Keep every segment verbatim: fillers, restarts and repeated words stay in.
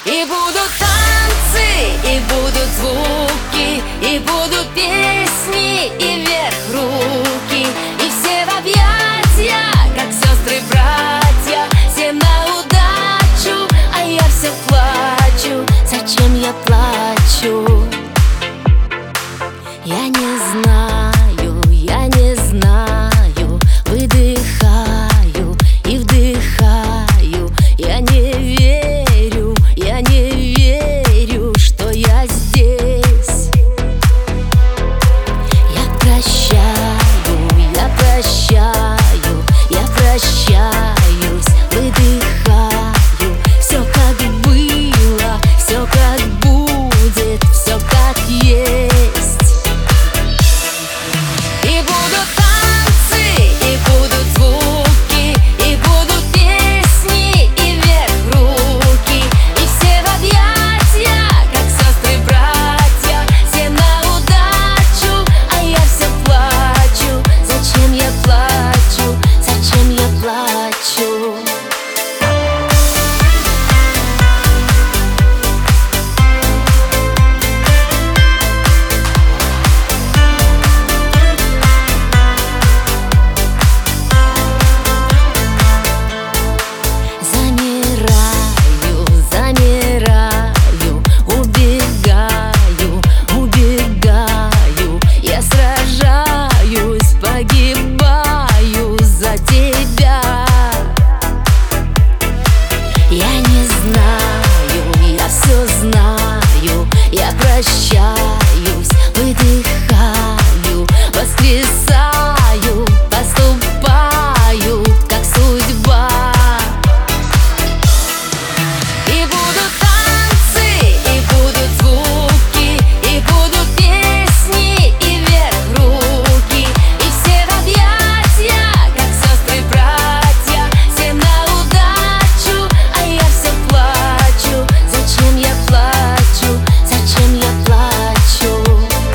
И будут танцы, и будут звуки, и будут песни, и вверх руки, и все в объятия, как сестры-братья, всем на удачу, а я все плачу. Зачем я плачу? Я не знаю, я не знаю. Выдыхаю и вдыхаю. Я не верю, я не верю, что я здесь. Я прощаю, я прощаю, я прощаюсь, выдыхаю. Все как было, все как будет, все как есть. И будут танцы, и будут звуки, и будут песни, и вверх руки, и все в объятия, как сестры-братья, всем на удачу, а я все плачу. Зачем я плачу? Зачем я плачу? Замираю, замираю, убегаю, убегаю. Я сражаюсь, погибаю за тебя. Я не знаю, я все знаю. Я прощаюсь, выдыхаю, воскресаю, поступаю, как судьба. И будут танцы, и будут звуки, и будут песни, и вверх руки, и все в объятия, как сестры-братья, всем на удачу, а я все плачу. Зачем я плачу? Зачем я плачу?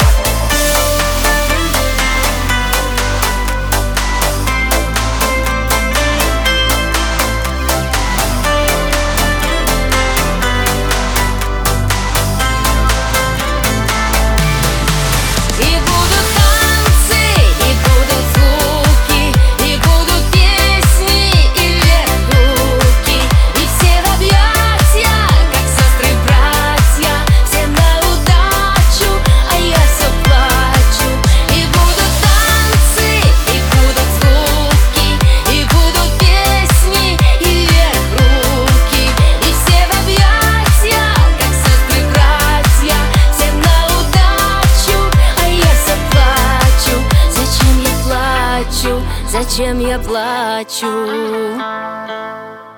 И будут танцы, и будут звуки, и будут песни, и вверх руки, и все в объятия, как сестры-братья, всем на удачу, а я все плачу. И будут танцы, и будут звуки, и будут песни, и вверх руки, и все в объятия, как сестры-братья, всем на удачу, а я все плачу. Зачем я плачу? Зачем я плачу?